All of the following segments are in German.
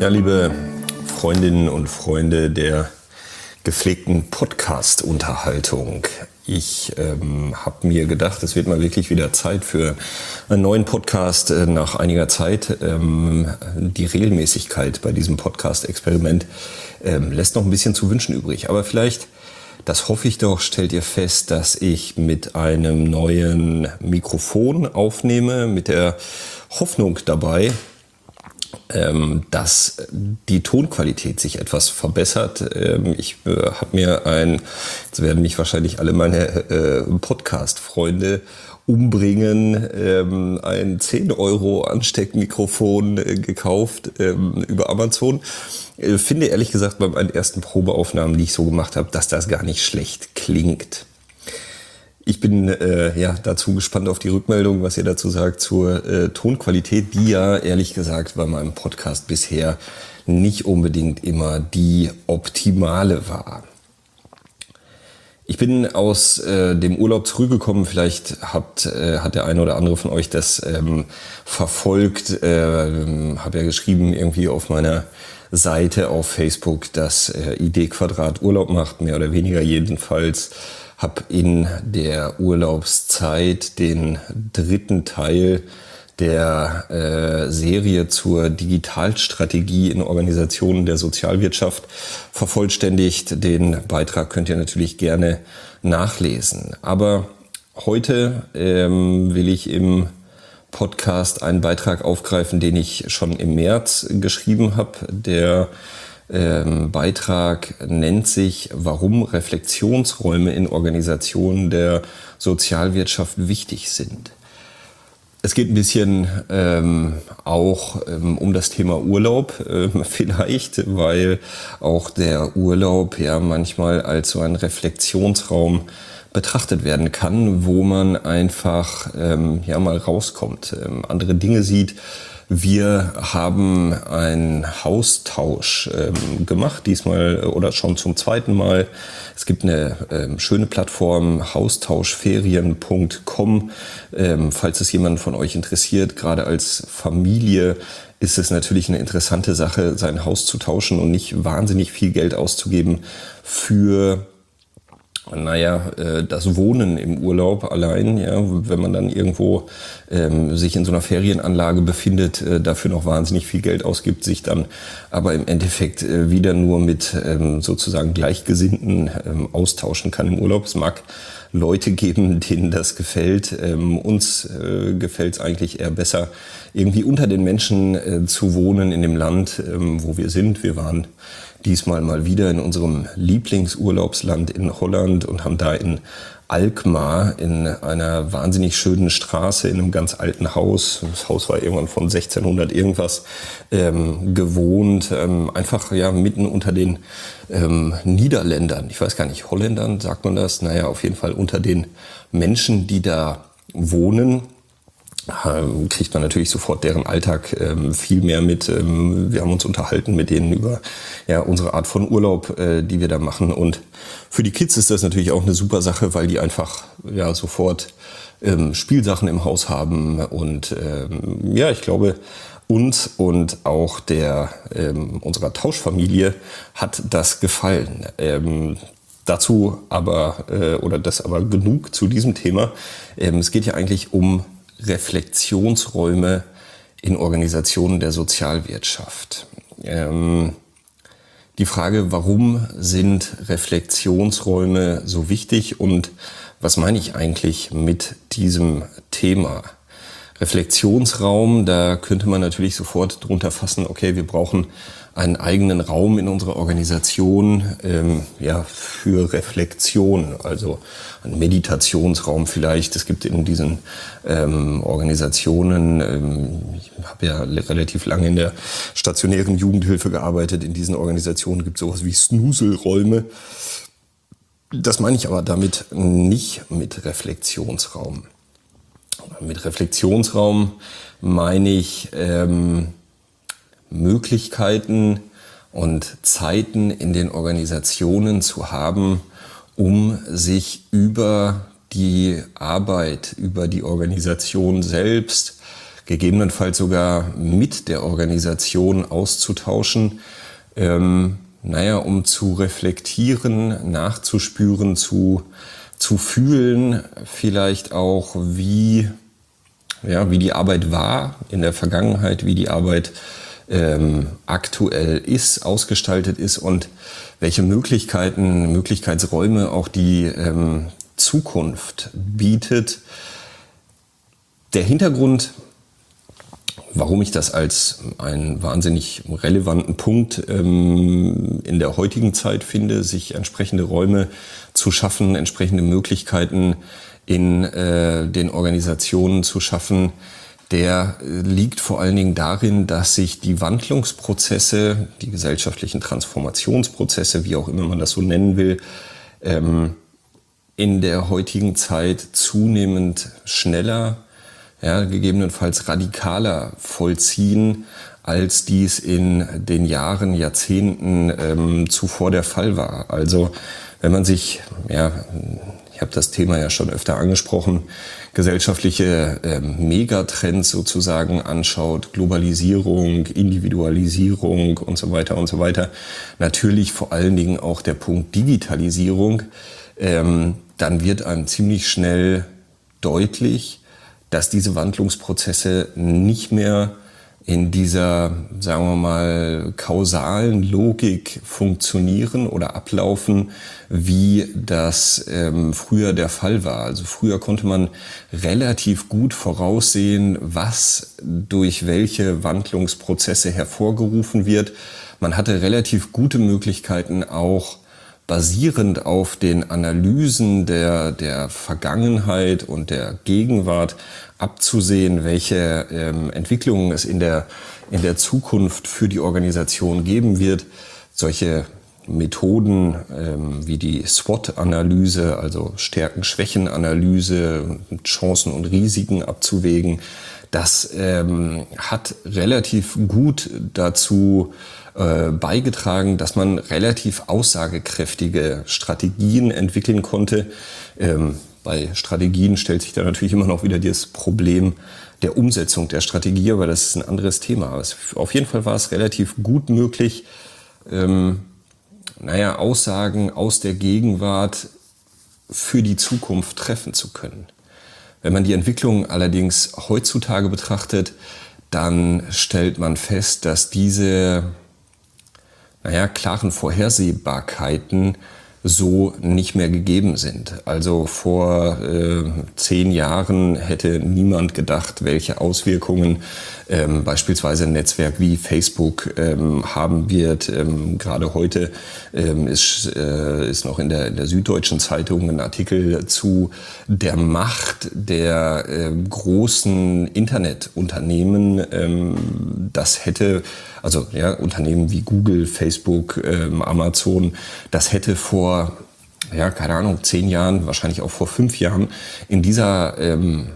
Ja, liebe Freundinnen und Freunde der gepflegten Podcast-Unterhaltung. Ich habe mir gedacht, es wird mal wirklich wieder Zeit für einen neuen Podcast nach einiger Zeit. Die Regelmäßigkeit bei diesem Podcast-Experiment lässt noch ein bisschen zu wünschen übrig. Aber vielleicht, das hoffe ich doch, stellt ihr fest, dass ich mit einem neuen Mikrofon aufnehme, mit der Hoffnung dabei, dass die Tonqualität sich etwas verbessert. Ich habe mir jetzt werden mich wahrscheinlich alle meine Podcast-Freunde umbringen, ein 10 € Ansteckmikrofon gekauft über Amazon. Finde ehrlich gesagt bei meinen ersten Probeaufnahmen, die ich so gemacht habe, dass das gar nicht schlecht klingt. Ich bin dazu gespannt auf die Rückmeldung, was ihr dazu sagt zur Tonqualität, die ja ehrlich gesagt bei meinem Podcast bisher nicht unbedingt immer die optimale war. Ich bin aus dem Urlaub zurückgekommen. Vielleicht hat der eine oder andere von euch das verfolgt. Habe ja geschrieben irgendwie auf meiner Seite auf Facebook, dass ID Quadrat Urlaub macht, mehr oder weniger jedenfalls. Habe in der Urlaubszeit den 3. Teil der Serie zur Digitalstrategie in Organisationen der Sozialwirtschaft vervollständigt. Den Beitrag könnt ihr natürlich gerne nachlesen. Aber heute will ich im Podcast einen Beitrag aufgreifen, den ich schon im März geschrieben habe. Der Beitrag nennt sich „Warum Reflexionsräume in Organisationen der Sozialwirtschaft wichtig sind“. Es geht ein bisschen auch um das Thema Urlaub vielleicht, weil auch der Urlaub ja manchmal als so ein Reflexionsraum betrachtet werden kann, wo man einfach mal rauskommt, andere Dinge sieht. Wir haben einen Haustausch gemacht, diesmal oder schon zum 2. Mal. Es gibt eine schöne Plattform, haustauschferien.com. Falls es jemanden von euch interessiert, gerade als Familie ist es natürlich eine interessante Sache, sein Haus zu tauschen und nicht wahnsinnig viel Geld auszugeben für das Wohnen im Urlaub allein, ja, wenn man dann irgendwo sich in so einer Ferienanlage befindet, dafür noch wahnsinnig viel Geld ausgibt, sich dann aber im Endeffekt wieder nur mit sozusagen Gleichgesinnten austauschen kann im Urlaub. Es mag Leute geben, denen das gefällt. Uns gefällt es eigentlich eher besser, irgendwie unter den Menschen zu wohnen in dem Land, wo wir sind. Wir waren diesmal mal wieder in unserem Lieblingsurlaubsland in Holland und haben da in Alkmaar in einer wahnsinnig schönen Straße in einem ganz alten Haus, das Haus war irgendwann von 1600 irgendwas, gewohnt, einfach mitten unter den Niederländern, ich weiß gar nicht, Holländern sagt man das, auf jeden Fall unter den Menschen, die da wohnen. Kriegt man natürlich sofort deren Alltag viel mehr mit. Wir haben uns unterhalten mit denen über unsere Art von Urlaub, die wir da machen. Und für die Kids ist das natürlich auch eine super Sache, weil die einfach sofort Spielsachen im Haus haben. Und ich glaube, uns und auch unserer Tauschfamilie hat das gefallen. Dazu aber, das aber genug zu diesem Thema. Es geht ja eigentlich um Reflexionsräume in Organisationen der Sozialwirtschaft. Die Frage, warum sind Reflexionsräume so wichtig und was meine ich eigentlich mit diesem Thema? Reflexionsraum, da könnte man natürlich sofort drunter fassen, okay, wir brauchen einen eigenen Raum in unserer Organisation für Reflexion, also einen Meditationsraum vielleicht. Es gibt in diesen Organisationen, ich habe ja relativ lange in der stationären Jugendhilfe gearbeitet, in diesen Organisationen gibt es sowas wie Snuselräume. Das meine ich aber damit nicht mit Reflexionsraum. Mit Reflexionsraum meine ich Möglichkeiten und Zeiten in den Organisationen zu haben, um sich über die Arbeit, über die Organisation selbst gegebenenfalls sogar mit der Organisation auszutauschen, um zu reflektieren, nachzuspüren, zu fühlen, vielleicht auch, wie die Arbeit war in der Vergangenheit, wie die Arbeit aktuell ist, ausgestaltet ist und welche Möglichkeitsräume auch die Zukunft bietet. Der Hintergrund, warum ich das als einen wahnsinnig relevanten Punkt in der heutigen Zeit finde, sich entsprechende Räume zu schaffen, entsprechende Möglichkeiten in den Organisationen zu schaffen, der liegt vor allen Dingen darin, dass sich die Wandlungsprozesse, die gesellschaftlichen Transformationsprozesse, wie auch immer man das so nennen will, in der heutigen Zeit zunehmend schneller, gegebenenfalls radikaler vollziehen, als dies in den Jahren, Jahrzehnten zuvor der Fall war. Also wenn man sich, ich habe das Thema ja schon öfter angesprochen, gesellschaftliche Megatrends sozusagen anschaut, Globalisierung, Individualisierung und so weiter, natürlich vor allen Dingen auch der Punkt Digitalisierung, dann wird einem ziemlich schnell deutlich, dass diese Wandlungsprozesse nicht mehr in dieser, sagen wir mal, kausalen Logik funktionieren oder ablaufen, wie das früher der Fall war. Also früher konnte man relativ gut voraussehen, was durch welche Wandlungsprozesse hervorgerufen wird. Man hatte relativ gute Möglichkeiten auch, basierend auf den Analysen der Vergangenheit und der Gegenwart abzusehen, welche Entwicklungen es in der Zukunft für die Organisation geben wird. Solche Methoden wie die SWOT-Analyse, also Stärken-Schwächen-Analyse, Chancen und Risiken abzuwägen, das hat relativ gut dazu beigetragen, dass man relativ aussagekräftige Strategien entwickeln konnte. Bei Strategien stellt sich da natürlich immer noch wieder das Problem der Umsetzung der Strategie, aber das ist ein anderes Thema. Aber auf jeden Fall war es relativ gut möglich, Aussagen aus der Gegenwart für die Zukunft treffen zu können. Wenn man die Entwicklung allerdings heutzutage betrachtet, dann stellt man fest, dass diese klaren Vorhersehbarkeiten so nicht mehr gegeben sind. Also vor 10 Jahren hätte niemand gedacht, welche Auswirkungen beispielsweise ein Netzwerk wie Facebook haben wird. Gerade heute ist noch in der Süddeutschen Zeitung ein Artikel zu der Macht der großen Internetunternehmen. Das hätte Unternehmen wie Google, Facebook, Amazon, das hätte vor, 10 Jahren, wahrscheinlich auch vor 5 Jahren in diesem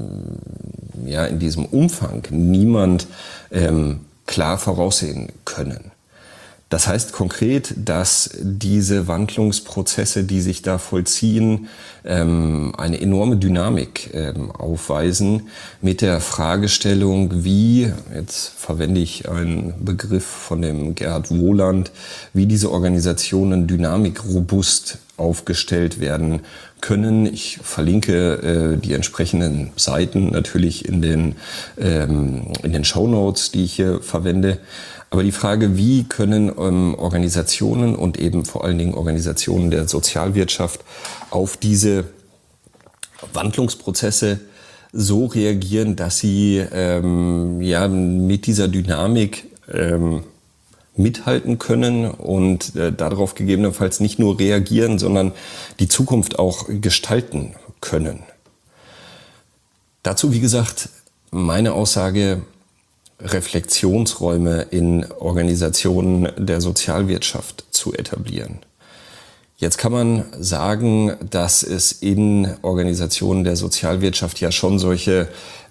Umfang niemand klar voraussehen können. Das heißt konkret, dass diese Wandlungsprozesse, die sich da vollziehen, eine enorme Dynamik aufweisen mit der Fragestellung, wie, jetzt verwende ich einen Begriff von dem Gerhard Wohland, wie diese Organisationen dynamikrobust aufgestellt werden können. Ich verlinke die entsprechenden Seiten natürlich in den Shownotes, die ich hier verwende. Aber die Frage, wie können Organisationen und eben vor allen Dingen Organisationen der Sozialwirtschaft auf diese Wandlungsprozesse so reagieren, dass sie mit dieser Dynamik mithalten können und darauf gegebenenfalls nicht nur reagieren, sondern die Zukunft auch gestalten können. Dazu, wie gesagt, meine Aussage: Reflexionsräume in Organisationen der Sozialwirtschaft zu etablieren. Jetzt kann man sagen, dass es in Organisationen der Sozialwirtschaft ja schon solche,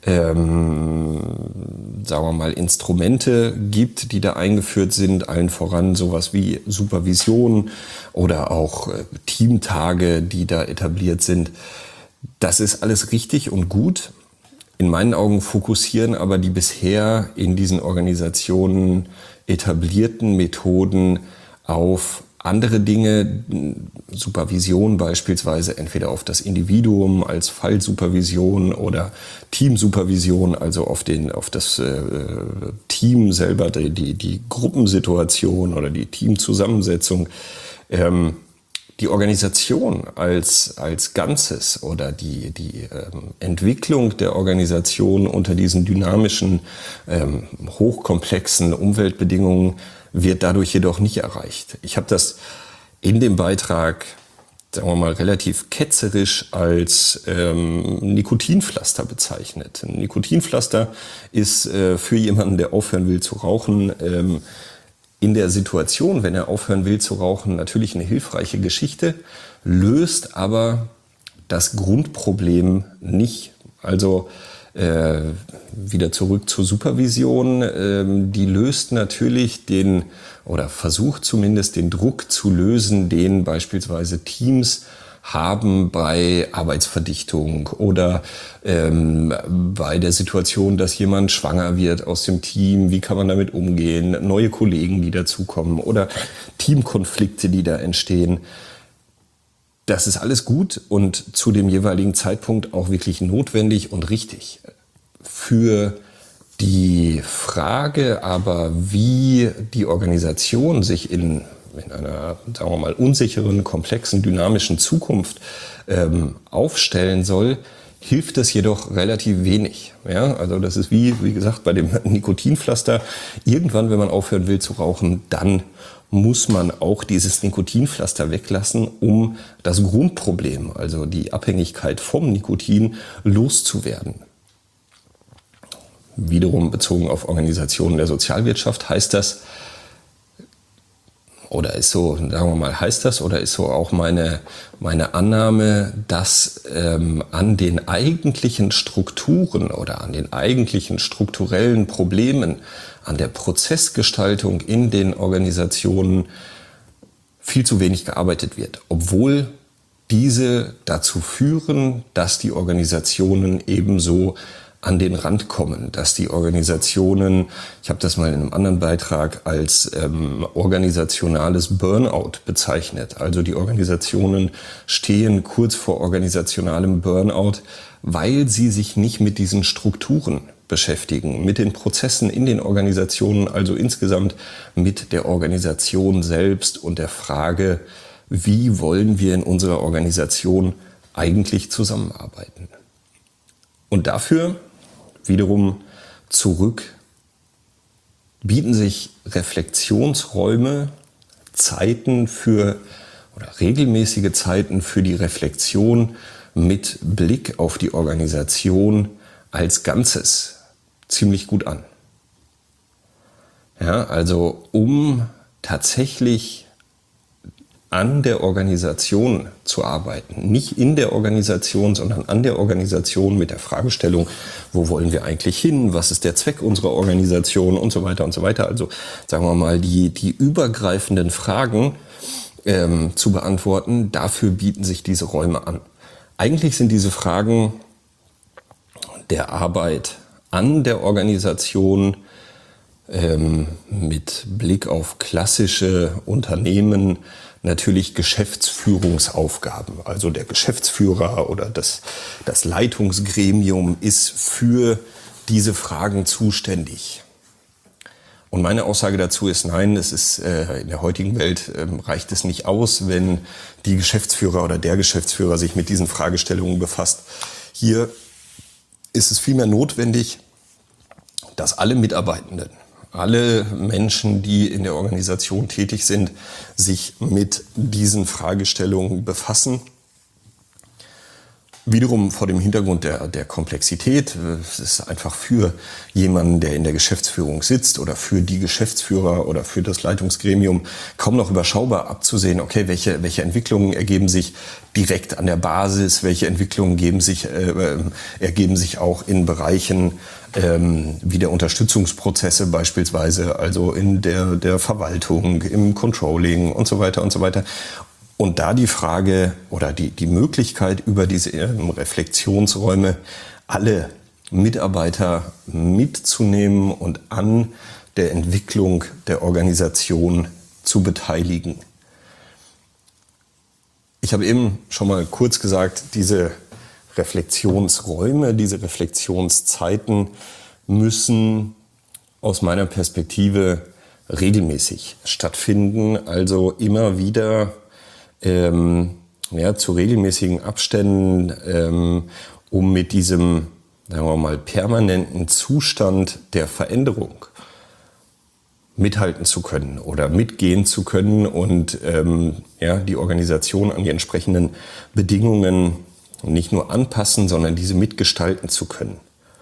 Instrumente gibt, die da eingeführt sind, allen voran sowas wie Supervision oder auch Teamtage, die da etabliert sind. Das ist alles richtig und gut. In meinen Augen fokussieren aber die bisher in diesen Organisationen etablierten Methoden auf andere Dinge, Supervision beispielsweise, entweder auf das Individuum als Fallsupervision oder Teamsupervision, also auf das Team selber, die Gruppensituation oder die Teamzusammensetzung. Die Organisation als Ganzes oder die Entwicklung der Organisation unter diesen dynamischen, hochkomplexen Umweltbedingungen wird dadurch jedoch nicht erreicht. Ich habe das in dem Beitrag, sagen wir mal, relativ ketzerisch als Nikotinpflaster bezeichnet. Ein Nikotinpflaster ist für jemanden, der aufhören will zu rauchen, in der Situation, wenn er aufhören will zu rauchen, natürlich eine hilfreiche Geschichte, löst aber das Grundproblem nicht. Also wieder zurück zur Supervision, die löst natürlich oder versucht zumindest den Druck zu lösen, den beispielsweise Teams haben bei Arbeitsverdichtung oder bei der Situation, dass jemand schwanger wird aus dem Team. Wie kann man damit umgehen? Neue Kollegen, die dazukommen oder Teamkonflikte, die da entstehen. Das ist alles gut und zu dem jeweiligen Zeitpunkt auch wirklich notwendig und richtig. Für die Frage aber, wie die Organisation sich in einer, sagen wir mal, unsicheren, komplexen, dynamischen Zukunft aufstellen soll, hilft das jedoch relativ wenig. Ja, also das ist wie gesagt, bei dem Nikotinpflaster. Irgendwann, wenn man aufhören will zu rauchen, dann muss man auch dieses Nikotinpflaster weglassen, um das Grundproblem, also die Abhängigkeit vom Nikotin, loszuwerden. Wiederum bezogen auf Organisationen der Sozialwirtschaft heißt das, oder ist so, sagen wir mal, heißt das oder ist so auch meine Annahme, dass an den eigentlichen Strukturen oder an den eigentlichen strukturellen Problemen, an der Prozessgestaltung in den Organisationen viel zu wenig gearbeitet wird, obwohl diese dazu führen, dass die Organisationen ebenso an den Rand kommen, dass die Organisationen, ich habe das mal in einem anderen Beitrag als organisationales Burnout bezeichnet. Also die Organisationen stehen kurz vor organisationalem Burnout, weil sie sich nicht mit diesen Strukturen beschäftigen, mit den Prozessen in den Organisationen, also insgesamt mit der Organisation selbst und der Frage, wie wollen wir in unserer Organisation eigentlich zusammenarbeiten. Und dafür wiederum zurück bieten sich Reflexionsräume, Zeiten oder regelmäßige Zeiten für die Reflexion mit Blick auf die Organisation als Ganzes ziemlich gut an. Ja, also um tatsächlich an der Organisation zu arbeiten. Nicht in der Organisation, sondern an der Organisation mit der Fragestellung, wo wollen wir eigentlich hin, was ist der Zweck unserer Organisation und so weiter und so weiter. Also sagen wir mal, die übergreifenden Fragen zu beantworten, dafür bieten sich diese Räume an. Eigentlich sind diese Fragen der Arbeit an der Organisation mit Blick auf klassische Unternehmen natürlich Geschäftsführungsaufgaben. Also der Geschäftsführer oder das Leitungsgremium ist für diese Fragen zuständig. Und meine Aussage dazu ist, nein, es ist in der heutigen Welt reicht es nicht aus, wenn die Geschäftsführer oder der Geschäftsführer sich mit diesen Fragestellungen befasst. Hier ist es vielmehr notwendig, dass alle Mitarbeitenden, alle Menschen, die in der Organisation tätig sind, sich mit diesen Fragestellungen befassen. Wiederum vor dem Hintergrund der Komplexität. Es ist einfach für jemanden, der in der Geschäftsführung sitzt oder für die Geschäftsführer oder für das Leitungsgremium kaum noch überschaubar abzusehen, okay, welche Entwicklungen ergeben sich direkt an der Basis, welche Entwicklungen ergeben sich auch in Bereichen wie der Unterstützungsprozesse beispielsweise, also in der Verwaltung, im Controlling und so weiter und so weiter. Und da die Frage oder die Möglichkeit, über diese Reflexionsräume alle Mitarbeiter mitzunehmen und an der Entwicklung der Organisation zu beteiligen. Ich habe eben schon mal kurz gesagt, diese Reflexionsräume, diese Reflexionszeiten müssen aus meiner Perspektive regelmäßig stattfinden, also immer wieder zu regelmäßigen Abständen, um mit diesem, sagen wir mal, permanenten Zustand der Veränderung mithalten zu können oder mitgehen zu können und die Organisation an die entsprechenden Bedingungen nicht nur anpassen, sondern diese mitgestalten zu können.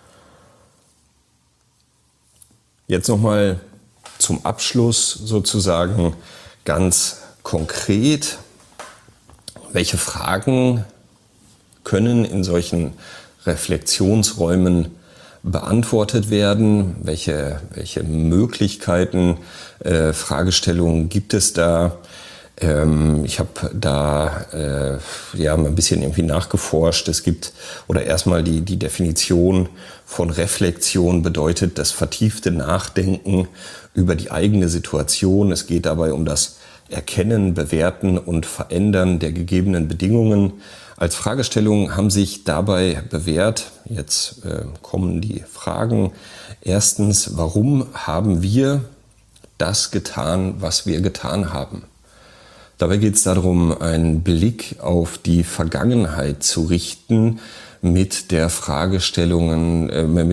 Jetzt nochmal zum Abschluss sozusagen ganz konkret, welche Fragen können in solchen Reflexionsräumen beantwortet werden, welche Möglichkeiten, Fragestellungen gibt es da. Ich habe da mal ein bisschen irgendwie nachgeforscht. Es gibt, oder erstmal die Definition von Reflexion bedeutet das vertiefte Nachdenken über die eigene Situation. Es geht dabei um das Erkennen, Bewerten und Verändern der gegebenen Bedingungen. Als Fragestellungen haben sich dabei bewährt, jetzt kommen die Fragen. Erstens, warum haben wir das getan, was wir getan haben? Dabei geht es darum, einen Blick auf die Vergangenheit zu richten mit der Fragestellung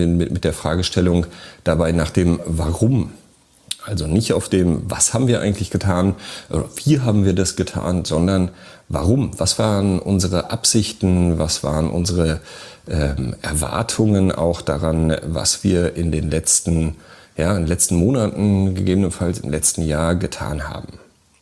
dabei nach dem Warum. Also nicht auf dem, was haben wir eigentlich getan oder wie haben wir das getan, sondern warum? Was waren unsere Absichten? Was waren unsere Erwartungen auch daran, was wir in den letzten Monaten, gegebenenfalls im letzten Jahr getan haben?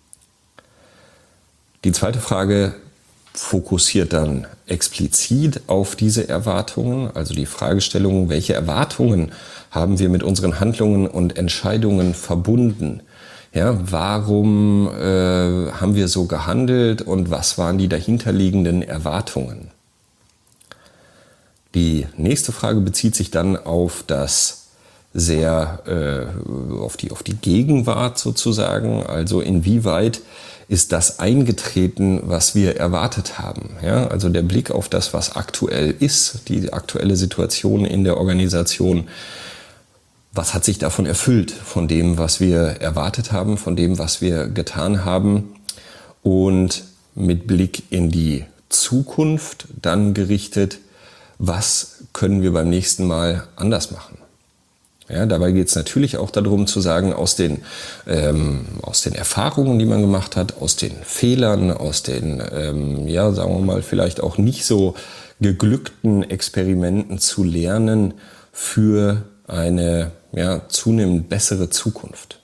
Die zweite Frage fokussiert dann explizit auf diese Erwartungen, also die Fragestellung, welche Erwartungen haben wir mit unseren Handlungen und Entscheidungen verbunden? Ja, warum haben wir so gehandelt und was waren die dahinterliegenden Erwartungen? Die nächste Frage bezieht sich dann auf auf die Gegenwart sozusagen, also inwieweit ist das eingetreten, was wir erwartet haben. Ja, also der Blick auf das, was aktuell ist, die aktuelle Situation in der Organisation. Was hat sich davon erfüllt, von dem, was wir erwartet haben, von dem, was wir getan haben? Und mit Blick in die Zukunft dann gerichtet, was können wir beim nächsten Mal anders machen? Ja, dabei geht es natürlich auch darum zu sagen, aus den Erfahrungen, die man gemacht hat, aus den Fehlern, aus den, sagen wir mal, vielleicht auch nicht so geglückten Experimenten zu lernen für eine zunehmend bessere Zukunft.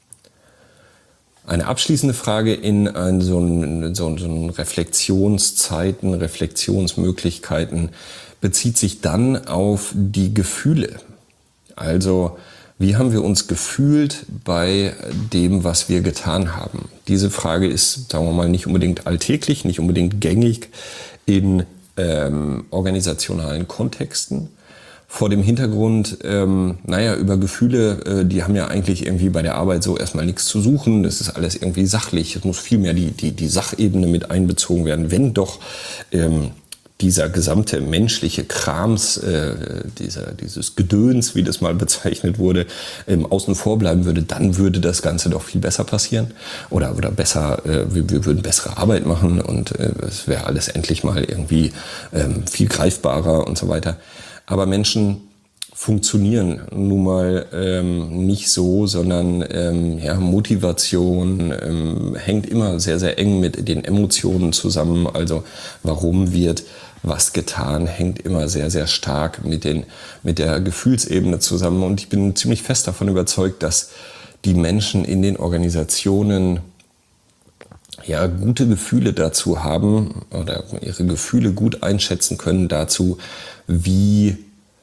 Eine abschließende Frage in so einen Reflexionszeiten, Reflexionsmöglichkeiten bezieht sich dann auf die Gefühle. Also, wie haben wir uns gefühlt bei dem, was wir getan haben? Diese Frage ist, sagen wir mal, nicht unbedingt alltäglich, nicht unbedingt gängig in organisationalen Kontexten. Vor dem Hintergrund, über Gefühle, die haben ja eigentlich irgendwie bei der Arbeit so erstmal nichts zu suchen. Das ist alles irgendwie sachlich. Es muss vielmehr die Sachebene mit einbezogen werden. Wenn doch dieser gesamte menschliche Krams, dieses Gedöns, wie das mal bezeichnet wurde, außen vor bleiben würde, dann würde das Ganze doch viel besser passieren. Oder besser, wir würden bessere Arbeit machen und es wäre alles endlich mal irgendwie viel greifbarer und so weiter. Aber Menschen funktionieren nun mal nicht so, sondern Motivation hängt immer sehr, sehr eng mit den Emotionen zusammen. Also warum wird was getan, hängt immer sehr, sehr stark mit der Gefühlsebene zusammen. Und ich bin ziemlich fest davon überzeugt, dass die Menschen in den Organisationen gute Gefühle dazu haben oder ihre Gefühle gut einschätzen können dazu, wie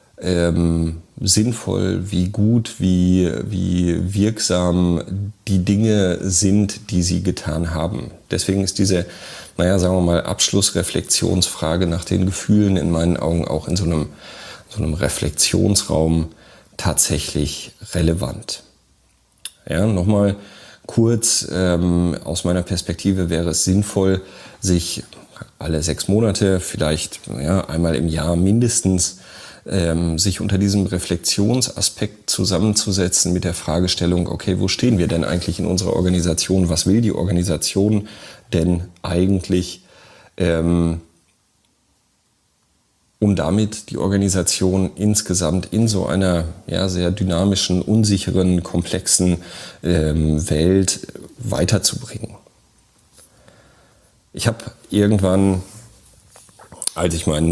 sinnvoll, wie gut, wie wirksam die Dinge sind, die sie getan haben. Deswegen ist diese, sagen wir mal, Abschlussreflexionsfrage nach den Gefühlen in meinen Augen auch in so einem so einem Reflexionsraum tatsächlich relevant? Ja, nochmal kurz, aus meiner Perspektive wäre es sinnvoll, sich alle 6 Monate, vielleicht einmal im Jahr mindestens, sich unter diesem Reflexionsaspekt zusammenzusetzen mit der Fragestellung, okay, wo stehen wir denn eigentlich in unserer Organisation? Was will die Organisation denn eigentlich, um damit die Organisation insgesamt in so einer sehr dynamischen, unsicheren, komplexen Welt weiterzubringen. Ich habe irgendwann, als ich meinen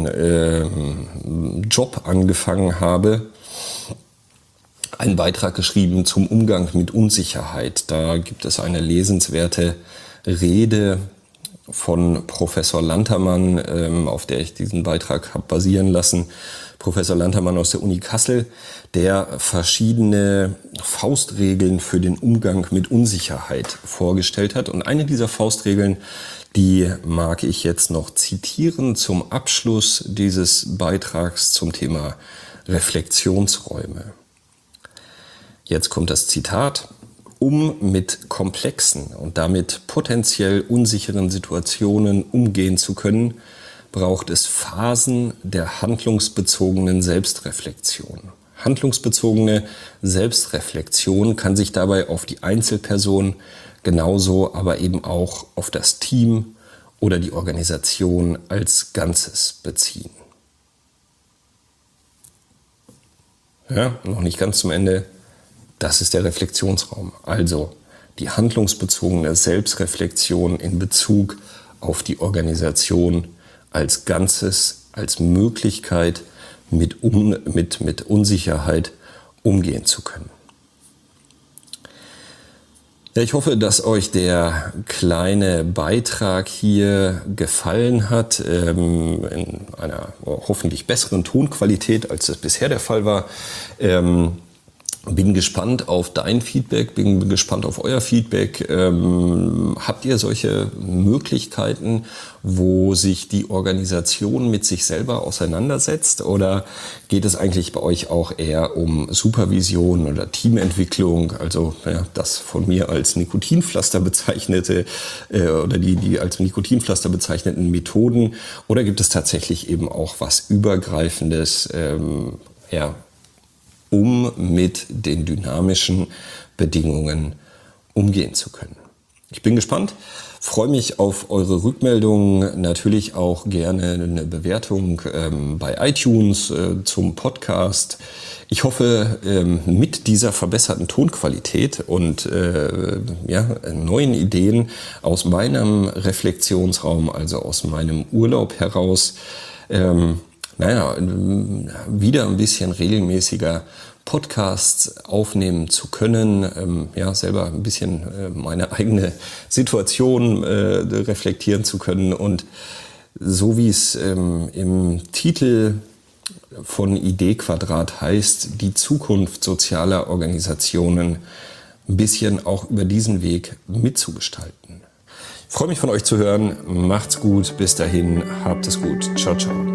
neuen Job angefangen habe, einen Beitrag geschrieben zum Umgang mit Unsicherheit. Da gibt es eine lesenswerte Rede von Professor Lantermann, auf der ich diesen Beitrag habe basieren lassen. Professor Lantermann aus der Uni Kassel, der verschiedene Faustregeln für den Umgang mit Unsicherheit vorgestellt hat. Und eine dieser Faustregeln, die mag ich jetzt noch zitieren zum Abschluss dieses Beitrags zum Thema Reflexionsräume. Jetzt kommt das Zitat. Um mit komplexen und damit potenziell unsicheren Situationen umgehen zu können, braucht es Phasen der handlungsbezogenen Selbstreflexion. Handlungsbezogene Selbstreflexion kann sich dabei auf die Einzelperson genauso, aber eben auch auf das Team oder die Organisation als Ganzes beziehen. Ja, noch nicht ganz zum Ende. Das ist der Reflexionsraum. Also die handlungsbezogene Selbstreflexion in Bezug auf die Organisation als Ganzes, als Möglichkeit, mit Unsicherheit umgehen zu können. Ja, ich hoffe, dass euch der kleine Beitrag hier gefallen hat, in einer hoffentlich besseren Tonqualität, als das bisher der Fall war. Bin gespannt auf dein Feedback, bin gespannt auf euer Feedback. Habt ihr solche Möglichkeiten, wo sich die Organisation mit sich selber auseinandersetzt? Oder geht es eigentlich bei euch auch eher um Supervision oder Teamentwicklung? Also das von mir als Nikotinpflaster bezeichnete oder die als Nikotinpflaster bezeichneten Methoden? Oder gibt es tatsächlich eben auch was Übergreifendes, um mit den dynamischen Bedingungen umgehen zu können? Ich bin gespannt, freue mich auf eure Rückmeldungen, natürlich auch gerne eine Bewertung bei iTunes zum Podcast. Ich hoffe, mit dieser verbesserten Tonqualität und neuen Ideen aus meinem Reflexionsraum, also aus meinem Urlaub heraus, wieder ein bisschen regelmäßiger Podcasts aufnehmen zu können, selber ein bisschen meine eigene Situation reflektieren zu können und so wie es im Titel von Idee Quadrat heißt, die Zukunft sozialer Organisationen ein bisschen auch über diesen Weg mitzugestalten. Ich freue mich von euch zu hören. Macht's gut. Bis dahin. Habt es gut. Ciao, ciao.